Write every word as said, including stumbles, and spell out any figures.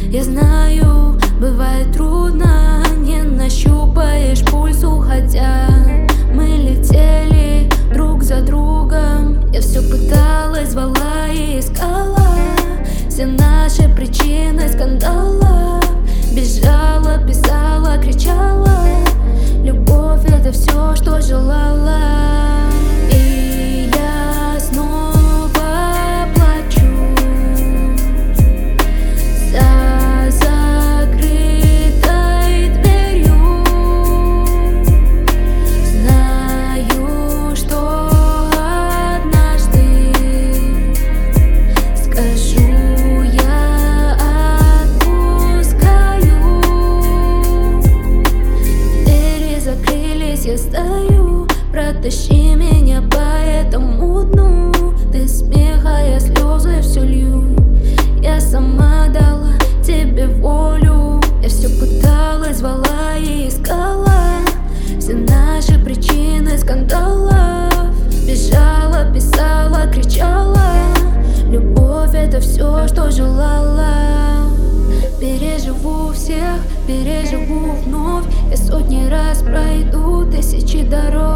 Я знаю, бывает трудно, не нащупаешь пульс, уходя. Мы летели друг за другом, я все пыталась, звала и искала все наши причины скандала. Бежала, писала, кричала, любовь — это все, что желала. И я снова плачу за закрытой дверью. Знаю, что однажды скажу я отпускаю. Двери закрылись, я стою, протащи меня по этому дну. Ты смеха, я слезы все лью. Я сама дала тебе волю. Я все пыталась, звала и искала все наши причины скандалов. Бежала, писала, кричала, любовь — это все, что желала. Переживу всех, переживу вновь. Я сотни раз пройду тысячи дорог.